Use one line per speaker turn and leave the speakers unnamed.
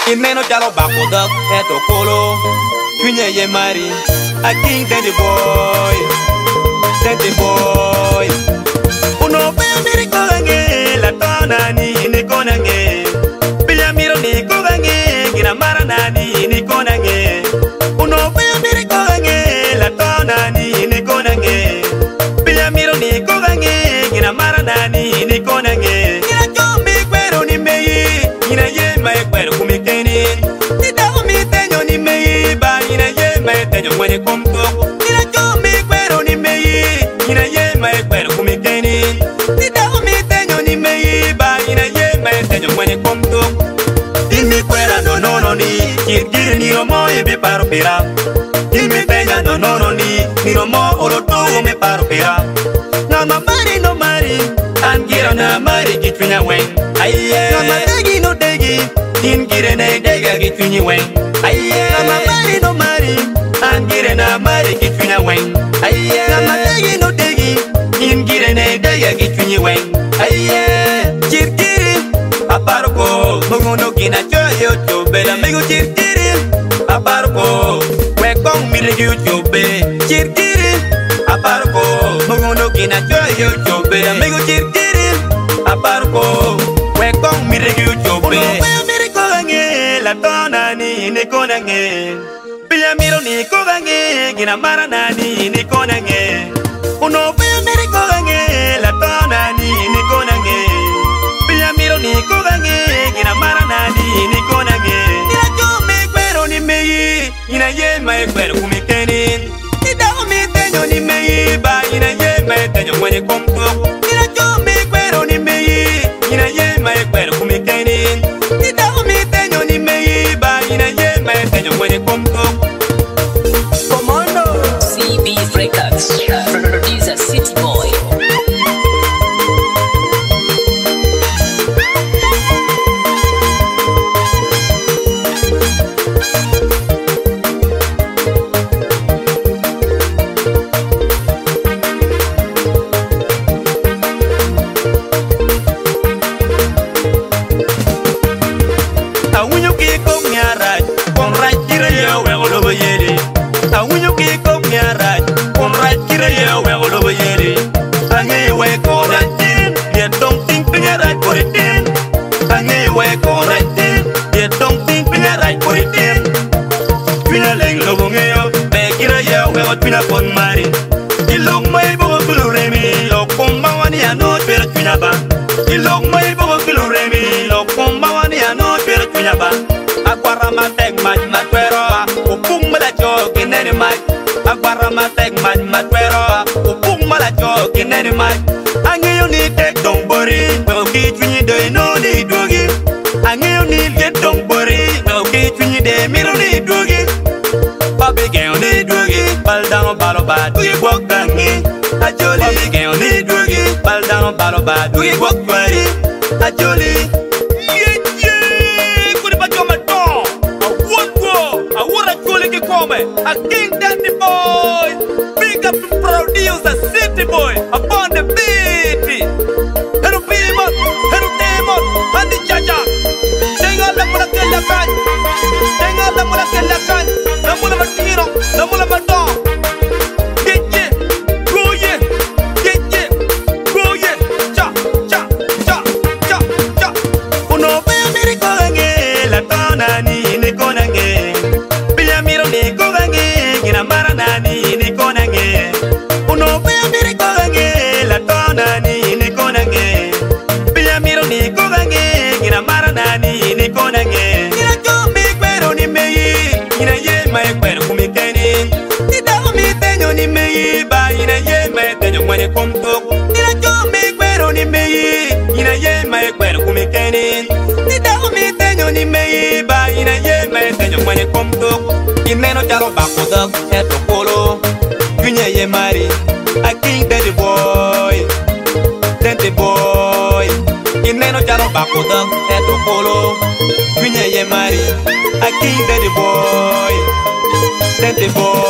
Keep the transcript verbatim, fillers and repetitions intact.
Ineno chalo bakudak eto kolo Kwinya ye mari Aking tente boy Tente boy Uno pe miri kogange La tona ni ni konange Pilla miro ni kogange Gina mara nani ni konange Uno pe miri kogange La tona ni ni konange Pilla miro ni kogange Gina mara nani ni konange Gina chombi kwero ni meyi Gina ye mae kwero kumikeni Tita umitenyo ni meyi Ba gina ye mae tenyo mwenye komtoko Gina chombi kwero ni meyi Gina ye mae kwero kumikeni Tita umitenyo ni meyi Ba gina ye mae tenyo mwenye komtoko Dimi kwera no no no ni Kirgiri ni romo ebe paro pera Dimi penya no no no ni Ni romo oroto me paro pera Nama mari no mari Angira na mari kitwinya weng Aye Nama degi no degi Ingire na dega kitwinya weng Aye Nama mari no mari Angire na mari kitwinya weng Aye Nama degi no degi Ingire na dega kitwinya weng Aye Kirkiri Aparko Munguno kina choyo chobe La migo kirkiri Aparko Wekong mirigi chobe Kirkiri Aparko Munguno kina choyo chobe La migo kirkiri Aparko Wekong mirigi chobe Uno wea miriko gange La tona ni ni konange Pilla miro ni kogange Gina mara nani ni konange Uno wea miriko gange La tona ni ni konange Pilla miro ni kogange Gina mara nani ni konange Gina chome kwero ni meyi Gina ye mae kwero kumikeni Tita umitenyo ni meyi Ba gina ye mae tenyo mwenye komtoko Gina chome kwero ni meyi Gina ye mae kwero kumikeni Tita umitenyo ni meyi Ba gina ye mae tenyo mwenye komtoko
Commando C B Records Producer City Boy
Awunyo ki kong nyaraj Kong raj kira ye we olobo yeri Awunyo ki kong nyaraj Kong raj kira ye we olobo yeri Angi we kong raj tin Ye dong ting pinya raj poritin Angi we kong raj tin Ye dong ting pinya raj poritin Pinya leng lobo ngeyo Be kira ye we ot pinya kon mari Ilong may bogo kulu remi Lo kong mawani anot pero pinya ba Ilong may bogo kulu remi Lo kong mawani anot pero pinya ba Akwara ma tek maj matwero Upung mala cho kineni maj Akwara ma tek maj matwero Upung mala cho kineni maj Angeyo ni tek dong bori Pero ki chunyi doy no ni dogi Angeyo ni get dong bori Pero ki chunyi de miro ni dogi Papi geyo ni dogi Baldano balo ba dugi bok gangi Ajoli Papi geyo ni dogi Baldano balo ba dugi bok bari Ajoli A King Dandy Boy, big up to producer City Boy upon the beat. Hello Pimon, hello Demon, Andy Jaja. Tenga la mula que la can, tenga la mula que la can, la mula matino, la mula matón. Get ye, go ye, get ye, go ye, cha cha cha cha cha. Uno pe Americo gange, la tona ni ni konange. Pilla miro ni kogange, gina mara nani ni konange. Uno pe Americo gange, la tona ni ni konange. Pilla miro ni kogange, gina mara nani ni konange. Gina chombi kwero ni meyi, gina ye mae kwero kumikeni. Tita umitenyo ni meyi, ba gina ye mae tenyo mwenye komtoko. Gina chombi kwero ni meyi, gina ye mae kwero kumikeni. Tita umitenyo ni meyi, ba gina ye mae tenyo mwenye komtoko. Ineno chalo bakudak eto kolo Kwinya ye mari Aking tente boy Tente boy Ineno chalo bakudak eto kolo Kwinya ye mari Aking tente boy Tente boy